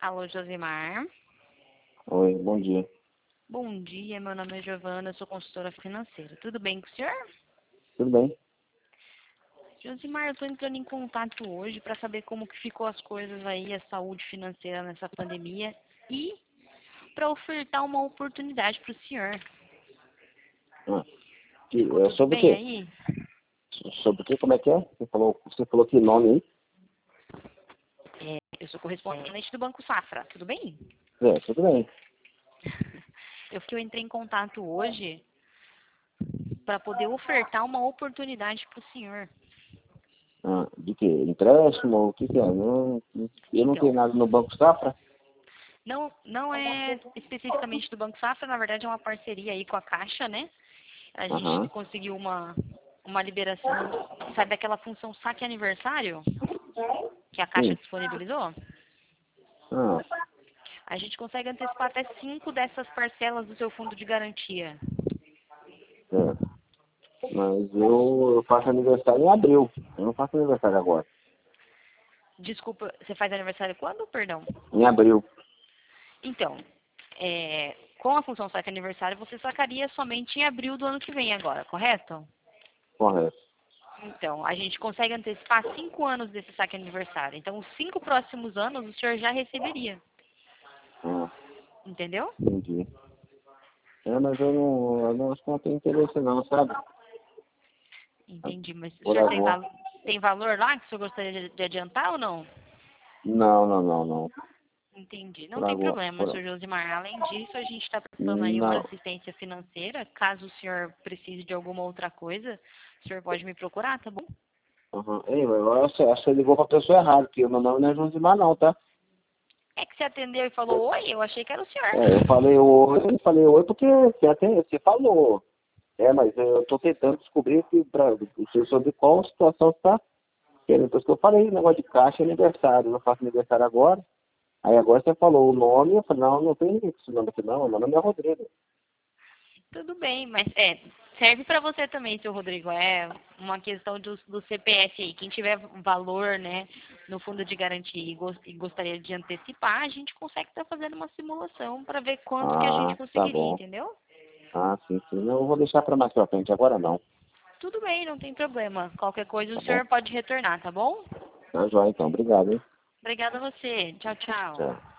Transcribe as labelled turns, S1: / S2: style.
S1: Alô, Josimar.
S2: Oi, bom dia.
S1: Bom dia, meu nome é Giovana, eu sou consultora financeira. Tudo bem com o senhor?
S2: Tudo bem?
S1: Josimar, eu estou entrando em contato hoje para saber como que ficou as coisas aí, a saúde financeira nessa pandemia e para ofertar uma oportunidade para o senhor.
S2: Ah,
S1: Ficou tudo
S2: sobre o
S1: bem
S2: quê?
S1: aí?
S2: Sobre o quê? Como é que é? Você falou que nome aí?
S1: Eu sou correspondente do Banco Safra, tudo bem?
S2: Tudo bem.
S1: Eu entrei em contato hoje para poder ofertar uma oportunidade para o senhor.
S2: De quê? Empréstimo? O que que é? Eu não tenho
S1: Então,
S2: nada no Banco Safra?
S1: não é especificamente do Banco Safra, na verdade é uma parceria aí com a Caixa, né? A gente
S2: Aham.
S1: conseguiu uma liberação, sabe aquela função saque aniversário que a Caixa
S2: Sim.
S1: disponibilizou?
S2: Ah,
S1: A gente consegue antecipar até 5 dessas parcelas do seu fundo de garantia.
S2: é. Mas eu faço aniversário em abril. Eu não faço aniversário agora.
S1: Desculpa, você faz aniversário quando, perdão?
S2: Em abril.
S1: Então, com a função saque aniversário, você sacaria somente em abril do ano que vem agora, correto?
S2: Correto.
S1: Então, a gente consegue antecipar 5 anos desse saque aniversário. Então, os 5 próximos anos o senhor já receberia.
S2: Ah,
S1: Entendeu?
S2: entendi. Mas eu não acho que não tenho interesse não, sabe?
S1: Entendi. Mas o
S2: Por
S1: senhor
S2: agora.
S1: tem valor lá que o senhor gostaria de adiantar ou não?
S2: Não, não, não, não.
S1: Entendi. Não
S2: Por
S1: tem
S2: agora.
S1: problema, senhor Josimar. Além disso, a gente está prestando aí uma
S2: Não.
S1: assistência financeira. Caso o senhor precise de alguma outra coisa, o senhor pode me procurar, tá bom?
S2: Uhum. Ei, mas eu acho que você ligou pra pessoa errada, porque o meu nome não é Josimar não, tá?
S1: É que você atendeu e falou oi, eu achei que era o senhor.
S2: Eu falei oi porque você falou. Mas eu tô tentando descobrir sobre qual situação você tá querendo. Por isso que eu falei, negócio de caixa e aniversário. Eu não faço aniversário agora. Aí agora você falou o nome, eu falei, não tem ninguém com esse nome aqui não, meu nome é Rodrigo.
S1: Tudo bem, mas serve para você também, seu Rodrigo. É uma questão do CPF aí. Quem tiver valor, né, no fundo de garantia e gostaria de antecipar, a gente consegue estar fazendo uma simulação para ver quanto que a gente
S2: Ah, tá
S1: conseguiria,
S2: bom.
S1: entendeu?
S2: Ah, sim, sim. Eu vou deixar pra mais pra frente, agora não.
S1: Tudo bem, não tem problema. Qualquer coisa o
S2: Tá bom?
S1: senhor pode retornar, tá bom?
S2: Tá joia então, obrigado, hein?
S1: Obrigada a você. Tchau, tchau.
S2: Tchau.